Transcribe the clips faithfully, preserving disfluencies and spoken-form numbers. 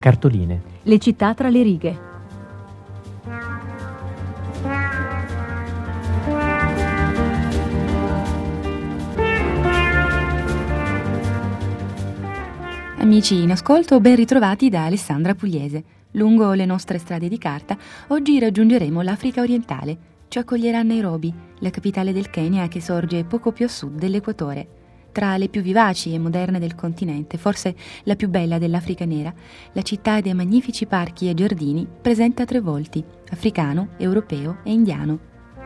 Cartoline. Le città tra le righe. Amici in ascolto, ben ritrovati da Alessandra Pugliese. Lungo le nostre strade di carta, oggi raggiungeremo l'Africa orientale. Ci accoglierà Nairobi, la capitale del Kenya che sorge poco più a sud dell'equatore. Tra le più vivaci e moderne del continente, forse la più bella dell'Africa nera, la città dei magnifici parchi e giardini presenta tre volti: africano, europeo e indiano.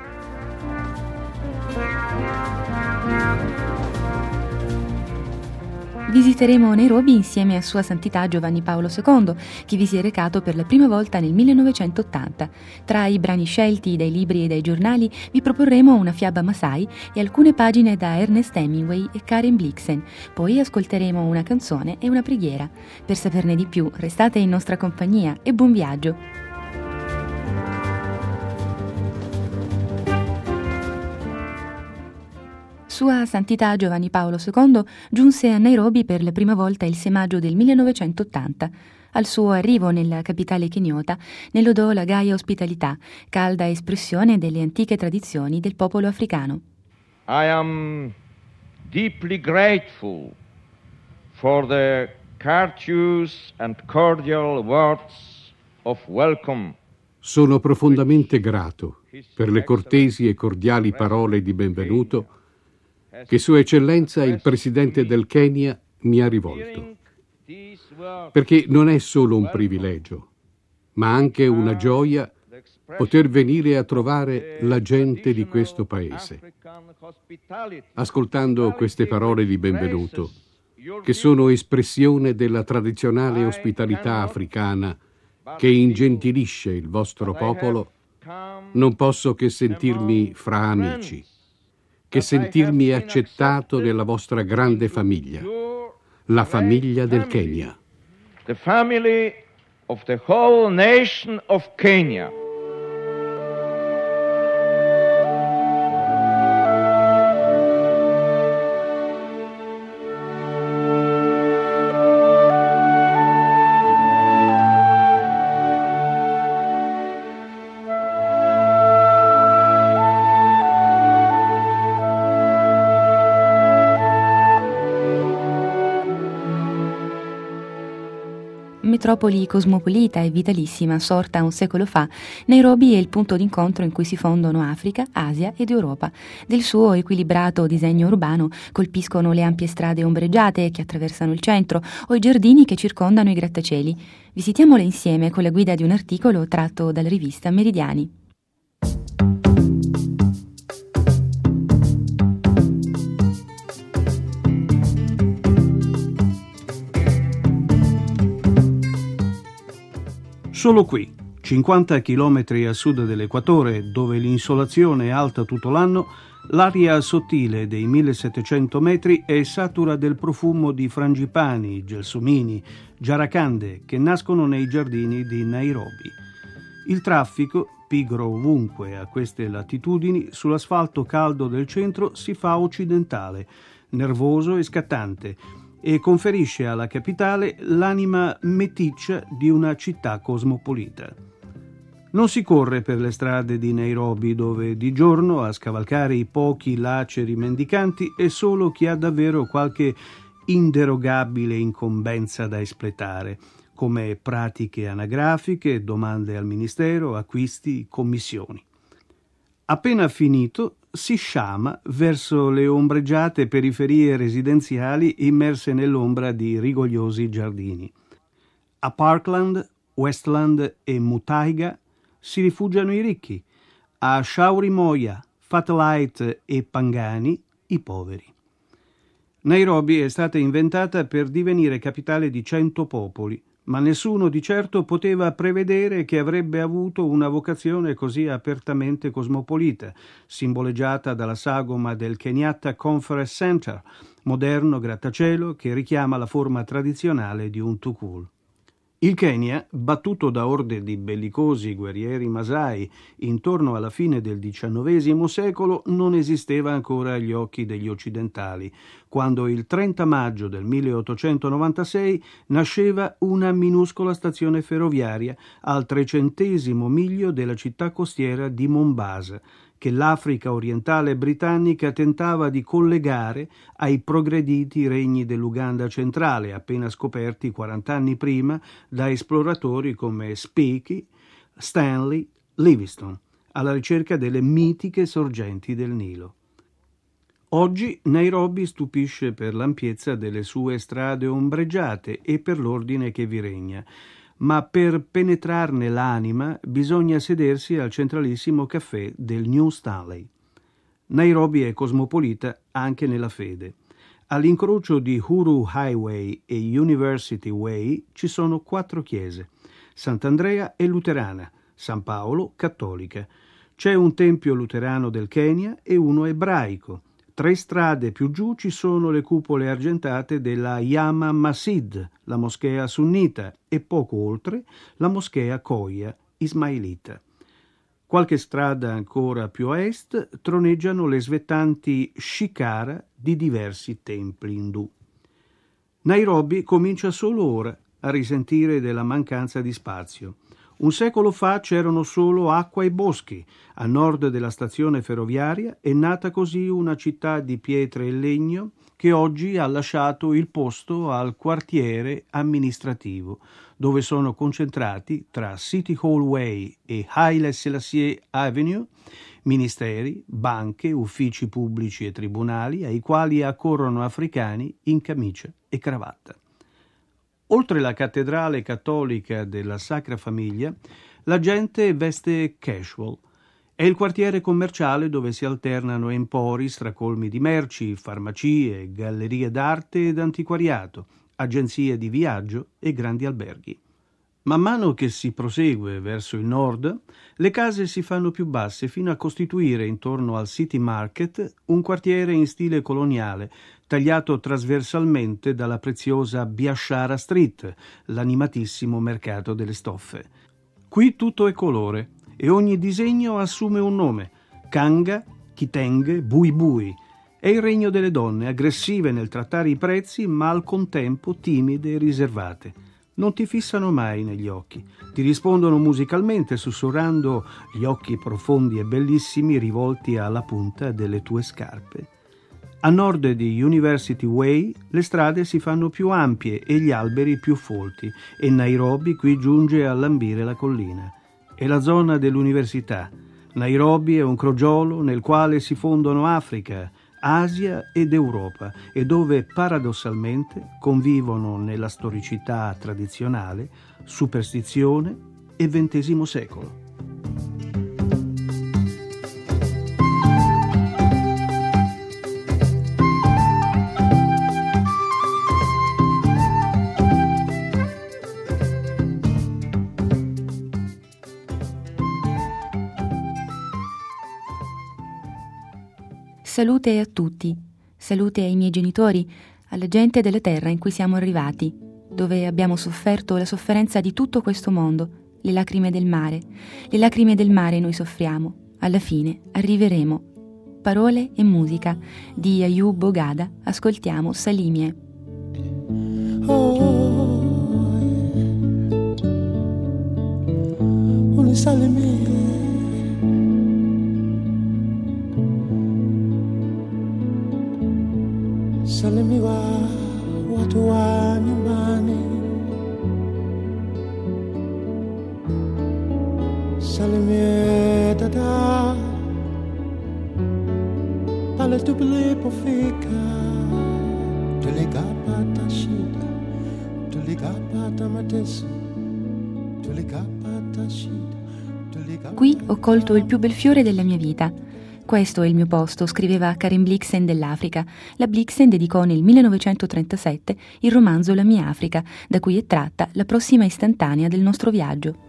Visiteremo Nairobi insieme a Sua Santità Giovanni Paolo secondo, che vi si è recato per la prima volta nel millenovecentottanta. Tra i brani scelti dai libri e dai giornali vi proporremo una fiaba Masai e alcune pagine da Ernest Hemingway e Karen Blixen. Poi ascolteremo una canzone e una preghiera. Per saperne di più, restate in nostra compagnia e buon viaggio! Sua Santità Giovanni Paolo secondo giunse a Nairobi per la prima volta il sei maggio del millenovecentottanta. Al suo arrivo nella capitale keniota ne lodò la gaia ospitalità, calda espressione delle antiche tradizioni del popolo africano. I am deeply grateful for the courteous and cordial words of welcome. Sono profondamente grato per le cortesi e cordiali parole di benvenuto che Sua Eccellenza il Presidente del Kenya mi ha rivolto, perché non è solo un privilegio, ma anche una gioia poter venire a trovare la gente di questo paese. Ascoltando queste parole di benvenuto, che sono espressione della tradizionale ospitalità africana che ingentilisce il vostro popolo, non posso che sentirmi fra amici, che sentirmi accettato nella vostra grande famiglia, la famiglia del Kenya. The family of the whole nation of Kenya. Metropoli cosmopolita e vitalissima, sorta un secolo fa, Nairobi è il punto d'incontro in cui si fondono Africa, Asia ed Europa. Del suo equilibrato disegno urbano colpiscono le ampie strade ombreggiate che attraversano il centro o i giardini che circondano i grattacieli. Visitiamole insieme con la guida di un articolo tratto dalla rivista Meridiani. Solo qui, cinquanta chilometri a sud dell'equatore, dove l'insolazione è alta tutto l'anno, l'aria sottile dei millesettecento metri è satura del profumo di frangipani, gelsomini, giaracande che nascono nei giardini di Nairobi. Il traffico, pigro ovunque a queste latitudini, sull'asfalto caldo del centro si fa occidentale, nervoso e scattante, e conferisce alla capitale l'anima meticcia di una città cosmopolita. Non si corre per le strade di Nairobi, dove di giorno a scavalcare i pochi laceri mendicanti è solo chi ha davvero qualche inderogabile incombenza da espletare, come pratiche anagrafiche, domande al ministero, acquisti, commissioni. Appena finito, si sciama verso le ombreggiate periferie residenziali immerse nell'ombra di rigogliosi giardini. A Parkland, Westland e Muthaiga si rifugiano i ricchi, a Shauri Moya, Fatalite e Pangani i poveri. Nairobi è stata inventata per divenire capitale di cento popoli, ma nessuno di certo poteva prevedere che avrebbe avuto una vocazione così apertamente cosmopolita, simboleggiata dalla sagoma del Kenyatta Conference Center, moderno grattacielo che richiama la forma tradizionale di un tukul. Il Kenya, battuto da orde di bellicosi guerrieri masai intorno alla fine del diciannovesimo secolo, non esisteva ancora agli occhi degli occidentali, quando il trenta maggio del milleottocentonovantasei nasceva una minuscola stazione ferroviaria al trecentesimo miglio della città costiera di Mombasa, che l'Africa orientale britannica tentava di collegare ai progrediti regni dell'Uganda centrale, appena scoperti quarant'anni prima da esploratori come Speke, Stanley, Livingstone, alla ricerca delle mitiche sorgenti del Nilo. Oggi Nairobi stupisce per l'ampiezza delle sue strade ombreggiate e per l'ordine che vi regna, ma per penetrarne l'anima bisogna sedersi al centralissimo caffè del New Stanley. Nairobi è cosmopolita anche nella fede. All'incrocio di Uhuru Highway e University Way ci sono quattro chiese. Sant'Andrea è luterana, San Paolo cattolica. C'è un tempio luterano del Kenya e uno ebraico. Tre strade più giù ci sono le cupole argentate della Jama Masjid, la moschea sunnita, e poco oltre la moschea Koya, ismailita. Qualche strada ancora più a est troneggiano le svettanti shikara di diversi templi indù. Nairobi comincia solo ora a risentire della mancanza di spazio. Un secolo fa c'erano solo acqua e boschi. A nord della stazione ferroviaria è nata così una città di pietre e legno che oggi ha lasciato il posto al quartiere amministrativo, dove sono concentrati tra City Hall Way e Haile Selassie Avenue ministeri, banche, uffici pubblici e tribunali ai quali accorrono africani in camicia e cravatta. Oltre la cattedrale cattolica della Sacra Famiglia, la gente veste casual. È il quartiere commerciale dove si alternano empori stracolmi di merci, farmacie, gallerie d'arte ed antiquariato, agenzie di viaggio e grandi alberghi. Man mano che si prosegue verso il nord, le case si fanno più basse fino a costituire intorno al City Market un quartiere in stile coloniale, tagliato trasversalmente dalla preziosa Biashara Street, l'animatissimo mercato delle stoffe. Qui tutto è colore e ogni disegno assume un nome: Kanga, Kitenge, Bui Bui. È il regno delle donne, aggressive nel trattare i prezzi, ma al contempo timide e riservate. Non ti fissano mai negli occhi, ti rispondono musicalmente, sussurrando gli occhi profondi e bellissimi rivolti alla punta delle tue scarpe. A nord di University Way le strade si fanno più ampie e gli alberi più folti, e Nairobi qui giunge a lambire la collina. È la zona dell'università. Nairobi è un crogiolo nel quale si fondono Africa, Asia ed Europa, e dove paradossalmente convivono nella storicità tradizionale superstizione e ventesimo secolo. Salute a tutti, salute ai miei genitori, alla gente della terra in cui siamo arrivati, dove abbiamo sofferto la sofferenza di tutto questo mondo, le lacrime del mare. Le lacrime del mare noi soffriamo, alla fine arriveremo. Parole e musica di Ayub Bogada, ascoltiamo Salimie. Oh, un salimie. Salimiwa watu wa nyumbani, salimie dada pale tulipofika, tulikapata shida, tulikapata mateso, tulikapata shida, tulikapata... Qui ho colto il più bel fiore della mia vita. Questo è il mio posto, scriveva Karen Blixen dell'Africa. La Blixen dedicò nel millenovecentotrentasette il romanzo La mia Africa, da cui è tratta la prossima istantanea del nostro viaggio.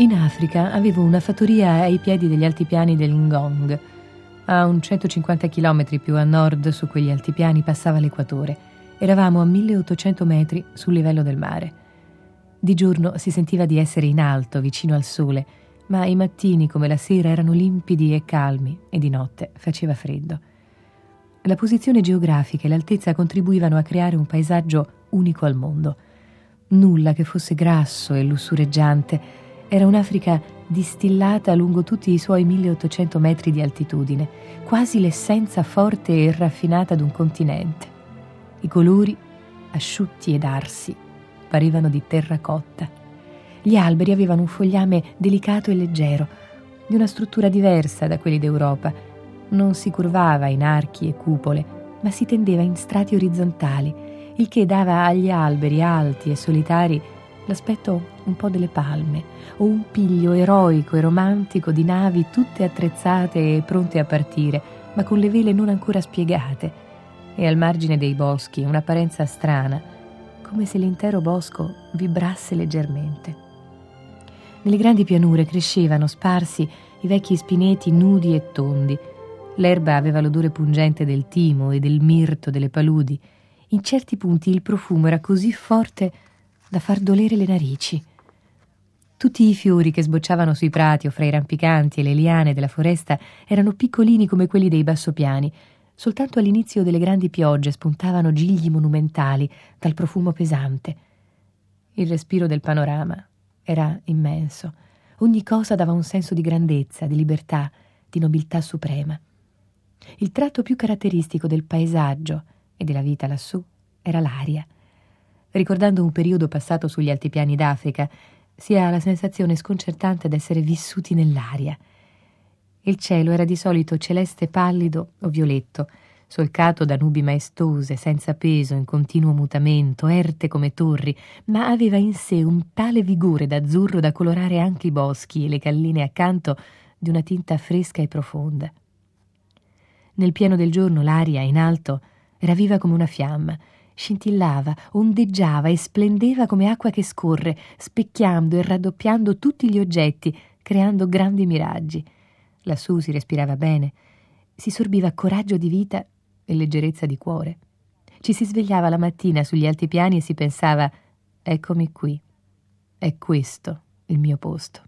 In Africa avevo una fattoria ai piedi degli altipiani del Ngong. A un centocinquanta chilometri più a nord su quegli altipiani passava l'equatore. Eravamo a milleottocento metri sul livello del mare. Di giorno si sentiva di essere in alto, vicino al sole, ma i mattini come la sera erano limpidi e calmi e di notte faceva freddo. La posizione geografica e l'altezza contribuivano a creare un paesaggio unico al mondo. Nulla che fosse grasso e lussureggiante. Era un'Africa distillata lungo tutti i suoi milleottocento metri di altitudine, quasi l'essenza forte e raffinata d'un continente. I colori, asciutti ed arsi, parevano di terracotta. Gli alberi avevano un fogliame delicato e leggero, di una struttura diversa da quelli d'Europa. Non si curvava in archi e cupole, ma si tendeva in strati orizzontali, il che dava agli alberi alti e solitari l'aspetto un po' delle palme, o un piglio eroico e romantico di navi tutte attrezzate e pronte a partire, ma con le vele non ancora spiegate, e al margine dei boschi un'apparenza strana, come se l'intero bosco vibrasse leggermente. Nelle grandi pianure crescevano sparsi i vecchi spineti nudi e tondi. L'erba aveva l'odore pungente del timo e del mirto delle paludi. In certi punti il profumo era così forte da far dolere le narici. Tutti i fiori che sbocciavano sui prati o fra i rampicanti e le liane della foresta erano piccolini come quelli dei bassopiani. Soltanto all'inizio delle grandi piogge spuntavano gigli monumentali dal profumo pesante. Il respiro del panorama era immenso. Ogni cosa dava un senso di grandezza, di libertà, di nobiltà suprema. Il tratto più caratteristico del paesaggio e della vita lassù era l'aria. Ricordando un periodo passato sugli altipiani d'Africa, si ha la sensazione sconcertante d'essere vissuti nell'aria. Il cielo era di solito celeste pallido o violetto, solcato da nubi maestose, senza peso, in continuo mutamento, erte come torri, ma aveva in sé un tale vigore d'azzurro da colorare anche i boschi e le calline accanto di una tinta fresca e profonda. Nel pieno del giorno l'aria, in alto, era viva come una fiamma, scintillava, ondeggiava e splendeva come acqua che scorre, specchiando e raddoppiando tutti gli oggetti, creando grandi miraggi. Lassù si respirava bene, si sorbiva coraggio di vita e leggerezza di cuore. Ci si svegliava la mattina sugli altipiani e si pensava: eccomi qui, è questo il mio posto.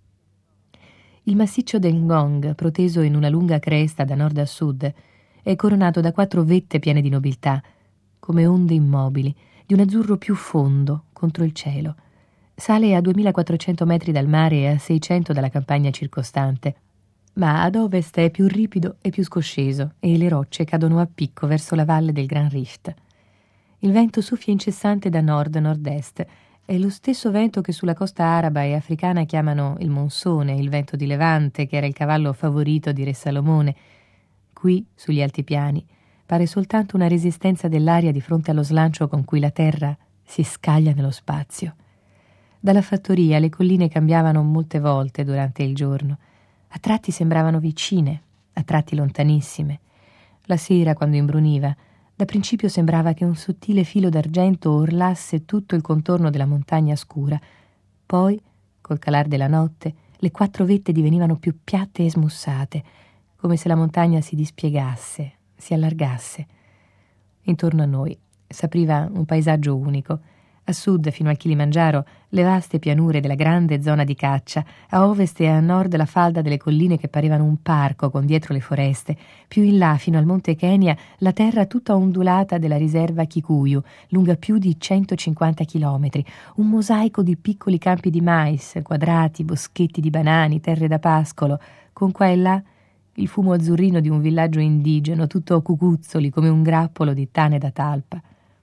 Il massiccio del Ngong, proteso in una lunga cresta da nord a sud, è coronato da quattro vette piene di nobiltà, come onde immobili, di un azzurro più fondo contro il cielo. Sale a duemilaquattrocento metri dal mare e a seicento dalla campagna circostante, ma ad ovest è più ripido e più scosceso e le rocce cadono a picco verso la valle del Gran Rift. Il vento soffia incessante da nord-nord-est. È lo stesso vento che sulla costa araba e africana chiamano il monsone, il vento di levante, che era il cavallo favorito di Re Salomone. Qui, sugli altipiani, pare soltanto una resistenza dell'aria di fronte allo slancio con cui la terra si scaglia nello spazio. Dalla fattoria le colline cambiavano molte volte durante il giorno. A tratti sembravano vicine, a tratti lontanissime. La sera, quando imbruniva, da principio sembrava che un sottile filo d'argento orlasse tutto il contorno della montagna scura. Poi, col calar della notte, le quattro vette divenivano più piatte e smussate, come se la montagna si dispiegasse, si allargasse. Intorno a noi s'apriva un paesaggio unico. A sud, fino al Kilimangiaro, le vaste pianure della grande zona di caccia, a ovest e a nord la falda delle colline che parevano un parco con dietro le foreste, più in là, fino al monte Kenya, la terra tutta ondulata della riserva Kikuyu, lunga più di centocinquanta chilometri, un mosaico di piccoli campi di mais, quadrati, boschetti di banani, terre da pascolo, con qua e là il fumo azzurrino di un villaggio indigeno, tutto cucuzzoli come un grappolo di tane da talpa.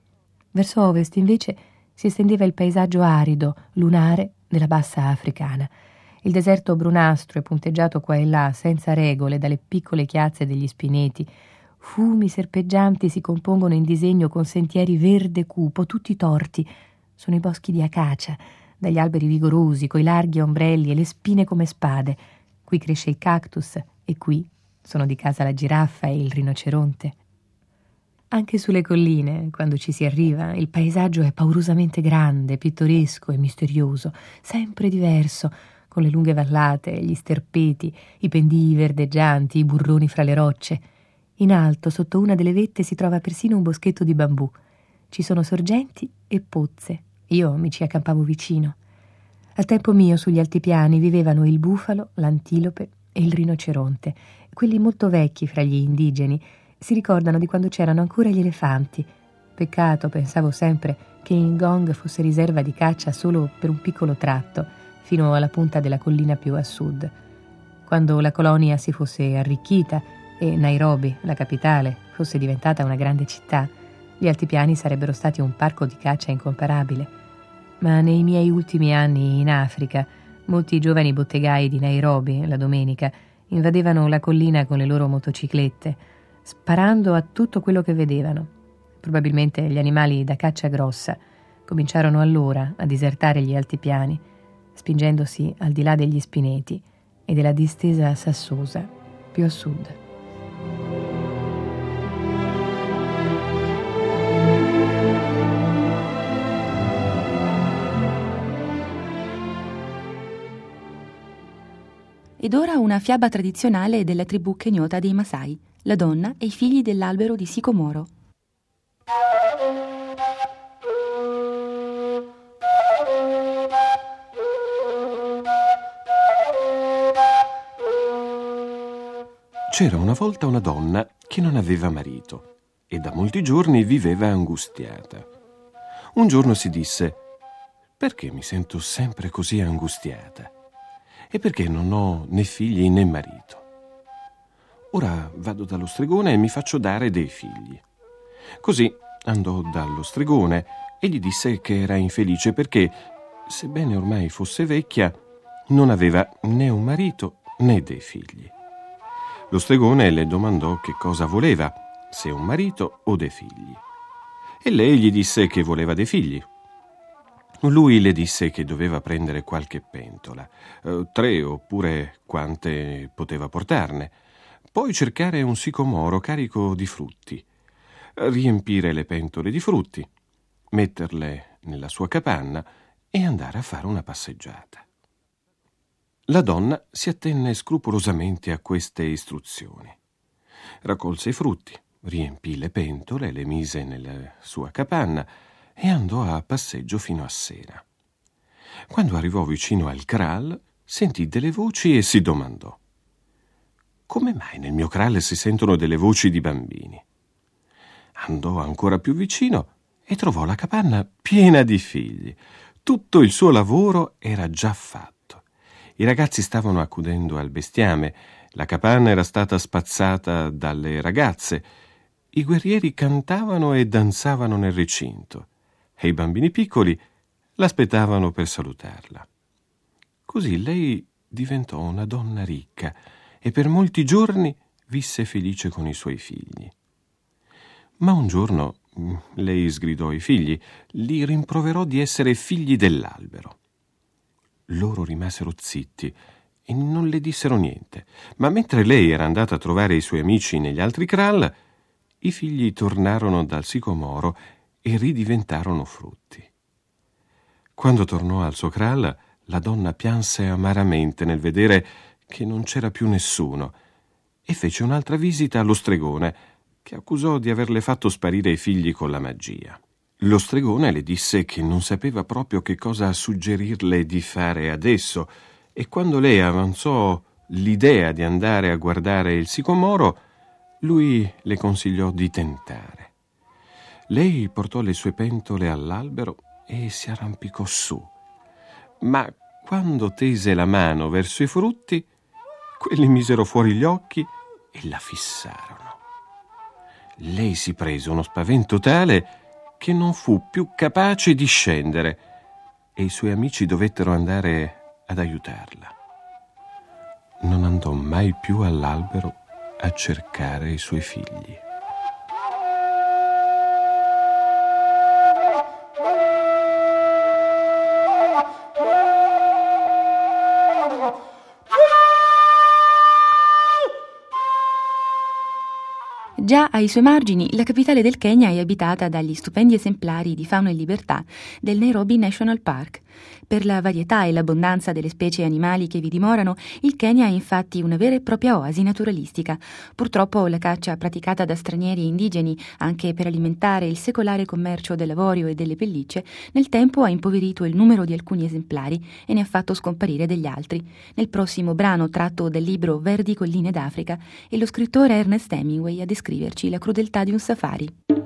Verso ovest, invece, si estendeva il paesaggio arido, lunare della bassa africana. Il deserto brunastro e punteggiato qua e là, senza regole, dalle piccole chiazze degli spineti. Fumi serpeggianti si compongono in disegno con sentieri verde cupo, tutti torti. Sono i boschi di acacia, dagli alberi vigorosi, coi larghi ombrelli e le spine come spade. Qui cresce il cactus e qui sono di casa la giraffa e il rinoceronte. Anche sulle colline, quando ci si arriva, il paesaggio è paurosamente grande, pittoresco e misterioso, sempre diverso, con le lunghe vallate, gli sterpeti, i pendii verdeggianti, i burroni fra le rocce. In alto, sotto una delle vette, si trova persino un boschetto di bambù. Ci sono sorgenti e pozze. Io mi ci accampavo vicino. Al tempo mio, sugli altipiani, vivevano il bufalo, l'antilope e il rinoceronte. Quelli molto vecchi fra gli indigeni si ricordano di quando c'erano ancora gli elefanti. Peccato, pensavo sempre, che Ngong fosse riserva di caccia solo per un piccolo tratto, fino alla punta della collina più a sud. Quando la colonia si fosse arricchita e Nairobi, la capitale, fosse diventata una grande città, gli altipiani sarebbero stati un parco di caccia incomparabile. Ma nei miei ultimi anni in Africa, molti giovani bottegai di Nairobi, la domenica, invadevano la collina con le loro motociclette, sparando a tutto quello che vedevano. Probabilmente gli animali da caccia grossa cominciarono allora a disertare gli altipiani, spingendosi al di là degli spineti e della distesa sassosa più a sud. Ed ora una fiaba tradizionale della tribù kenyota dei Masai, la donna e i figli dell'albero di sicomoro. C'era una volta una donna che non aveva marito e da molti giorni viveva angustiata. Un giorno si disse: perché mi sento sempre così angustiata? E perché non ho né figli né marito? Ora vado dallo stregone e mi faccio dare dei figli. Così andò dallo stregone e gli disse che era infelice perché, sebbene ormai fosse vecchia, non aveva né un marito né dei figli. Lo stregone le domandò che cosa voleva, se un marito o dei figli. E lei gli disse che voleva dei figli. Lui le disse che doveva prendere qualche pentola, eh, tre oppure quante poteva portarne, poi cercare un sicomoro carico di frutti, riempire le pentole di frutti, metterle nella sua capanna e andare a fare una passeggiata. La donna si attenne scrupolosamente a queste istruzioni. Raccolse i frutti, riempì le pentole, le mise nella sua capanna e andò a passeggio fino a sera. Quando arrivò vicino al kraal, sentì delle voci e si domandò: come mai nel mio kraal si sentono delle voci di bambini? Andò ancora più vicino e trovò la capanna piena di figli. Tutto il suo lavoro era già fatto. I ragazzi stavano accudendo al bestiame, la capanna era stata spazzata dalle ragazze, i guerrieri cantavano e danzavano nel recinto e i bambini piccoli l'aspettavano per salutarla. Così lei diventò una donna ricca e per molti giorni visse felice con i suoi figli. Ma un giorno lei sgridò ai figli, li rimproverò di essere figli dell'albero. Loro rimasero zitti e non le dissero niente, ma mentre lei era andata a trovare i suoi amici negli altri kraal, i figli tornarono dal sicomoro e ridiventarono frutti. Quando tornò al suo kraal, la donna pianse amaramente nel vedere che non c'era più nessuno e fece un'altra visita allo stregone, che accusò di averle fatto sparire i figli con la magia. Lo stregone le disse che non sapeva proprio che cosa suggerirle di fare adesso, e quando lei avanzò l'idea di andare a guardare il sicomoro, lui le consigliò di tentare. Lei portò le sue pentole all'albero e si arrampicò su, ma quando tese la mano verso i frutti, quelli misero fuori gli occhi e la fissarono. Lei si prese uno spavento tale che non fu più capace di scendere e i suoi amici dovettero andare ad aiutarla. Non andò mai più all'albero a cercare i suoi figli. Già ai suoi margini, la capitale del Kenya è abitata dagli stupendi esemplari di fauna e libertà del Nairobi National Park. Per la varietà e l'abbondanza delle specie animali che vi dimorano, il Kenya è infatti una vera e propria oasi naturalistica. Purtroppo la caccia praticata da stranieri e indigeni, anche per alimentare il secolare commercio dell'avorio e delle pellicce, nel tempo ha impoverito il numero di alcuni esemplari e ne ha fatto scomparire degli altri. Nel prossimo brano, tratto dal libro Verdi colline d'Africa, è lo scrittore Ernest Hemingway a descriverci la crudeltà di un safari.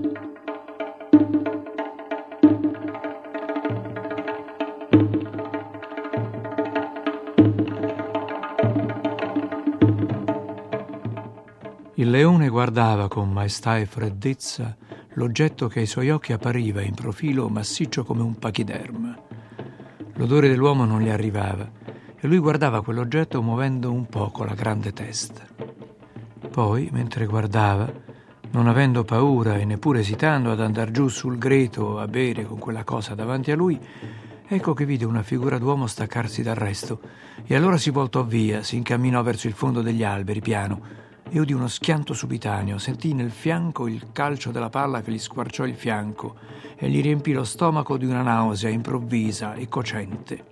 Il leone guardava con maestà e freddezza l'oggetto che ai suoi occhi appariva in profilo massiccio come un pachiderma. L'odore dell'uomo non gli arrivava e lui guardava quell'oggetto muovendo un poco la grande testa. Poi, mentre guardava, non avendo paura e neppure esitando ad andar giù sul greto a bere con quella cosa davanti a lui, ecco che vide una figura d'uomo staccarsi dal resto e allora si voltò via, si incamminò verso il fondo degli alberi piano e udì uno schianto subitaneo, sentì nel fianco il calcio della palla che gli squarciò il fianco e gli riempì lo stomaco di una nausea improvvisa e cocente.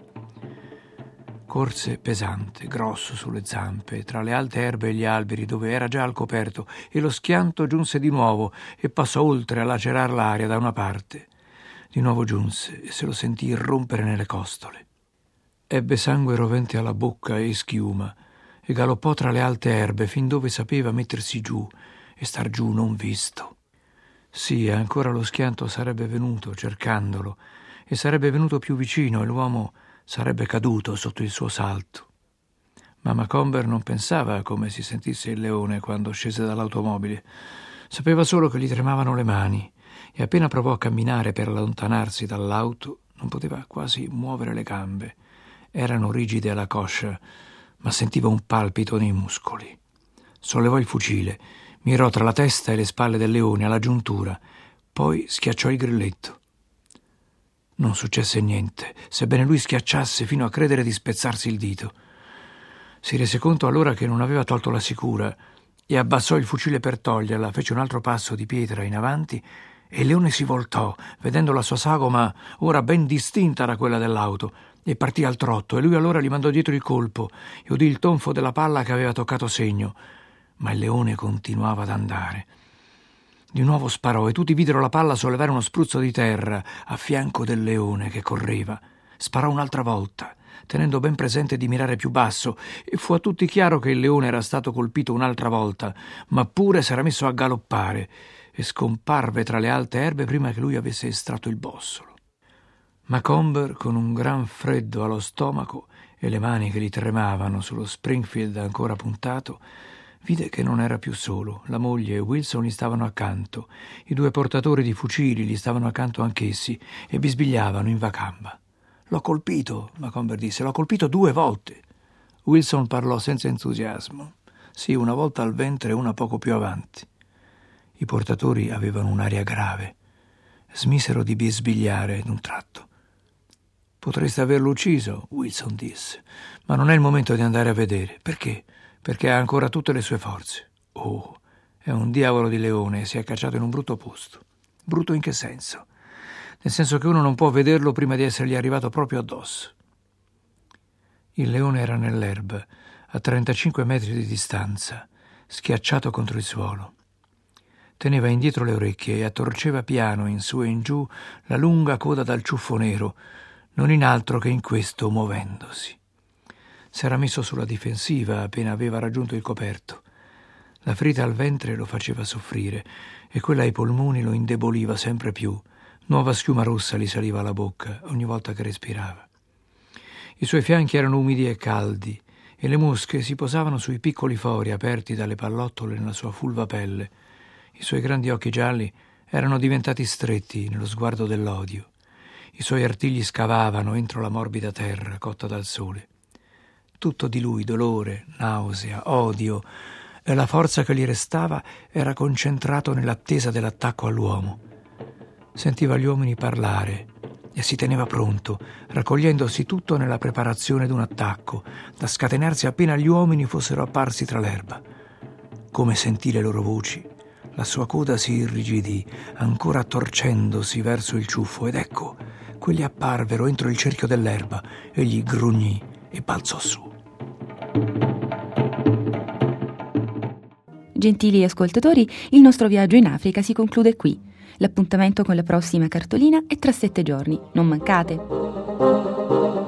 Corse pesante, grosso sulle zampe, tra le alte erbe e gli alberi dove era già al coperto, e lo schianto giunse di nuovo e passò oltre a lacerar l'aria da una parte. Di nuovo giunse e se lo sentì irrompere nelle costole. Ebbe sangue rovente alla bocca e schiuma e galoppò tra le alte erbe fin dove sapeva mettersi giù e star giù non visto. Sì, ancora lo schianto sarebbe venuto cercandolo e sarebbe venuto più vicino e l'uomo sarebbe caduto sotto il suo salto. Ma Macomber non pensava a come si sentisse il leone quando scese dall'automobile. Sapeva solo che gli tremavano le mani e appena provò a camminare per allontanarsi dall'auto non poteva quasi muovere le gambe. Erano rigide alla coscia, ma sentiva un palpito nei muscoli. Sollevò il fucile, mirò tra la testa e le spalle del leone alla giuntura, poi schiacciò il grilletto. Non successe niente, sebbene lui schiacciasse fino a credere di spezzarsi il dito. Si rese conto allora che non aveva tolto la sicura e abbassò il fucile per toglierla, fece un altro passo di pietra in avanti e il leone si voltò, vedendo la sua sagoma ora ben distinta da quella dell'auto, e partì al trotto, e lui allora gli mandò dietro il colpo e udì il tonfo della palla che aveva toccato segno, ma il leone continuava ad andare. Di nuovo sparò e tutti videro la palla sollevare uno spruzzo di terra a fianco del leone che correva. Sparò un'altra volta, tenendo ben presente di mirare più basso, e fu a tutti chiaro che il leone era stato colpito un'altra volta, ma pure s'era messo a galoppare e scomparve tra le alte erbe prima che lui avesse estratto il bossolo. Macomber, con un gran freddo allo stomaco e le mani che gli tremavano sullo Springfield ancora puntato, vide che non era più solo. La moglie e Wilson gli stavano accanto, i due portatori di fucili gli stavano accanto anch'essi e bisbigliavano in vacamba. «L'ho colpito», Macomber disse, «l'ho colpito due volte». Wilson parlò senza entusiasmo. «Sì, una volta al ventre e una poco più avanti». I portatori avevano un'aria grave. Smisero di bisbigliare d'un tratto. «Potreste averlo ucciso», Wilson disse, «ma non è il momento di andare a vedere». «Perché?» «Perché ha ancora tutte le sue forze». «Oh, è un diavolo di leone e si è cacciato in un brutto posto». «Brutto in che senso?» «Nel senso che uno non può vederlo prima di essergli arrivato proprio addosso». Il leone era nell'erba, a trentacinque metri di distanza, schiacciato contro il suolo. Teneva indietro le orecchie e attorceva piano in su e in giù la lunga coda dal ciuffo nero, non in altro che in questo muovendosi. S'era messo sulla difensiva appena aveva raggiunto il coperto. La ferita al ventre lo faceva soffrire e quella ai polmoni lo indeboliva sempre più. Nuova schiuma rossa gli saliva alla bocca ogni volta che respirava. I suoi fianchi erano umidi e caldi e le mosche si posavano sui piccoli fori aperti dalle pallottole nella sua fulva pelle. I suoi grandi occhi gialli erano diventati stretti nello sguardo dell'odio. I suoi artigli scavavano entro la morbida terra cotta dal sole. Tutto di lui, dolore, nausea, odio, e la forza che gli restava era concentrato nell'attesa dell'attacco all'uomo. Sentiva gli uomini parlare e si teneva pronto, raccogliendosi tutto nella preparazione d'un attacco, da scatenarsi appena gli uomini fossero apparsi tra l'erba. Come sentì le loro voci, La sua coda si irrigidì, ancora torcendosi verso il ciuffo, ed ecco, quelli apparvero entro il cerchio dell'erba. Egli grugnì e balzò su. Gentili ascoltatori, il nostro viaggio in Africa si conclude qui. L'appuntamento con la prossima cartolina è tra sette giorni. Non mancate!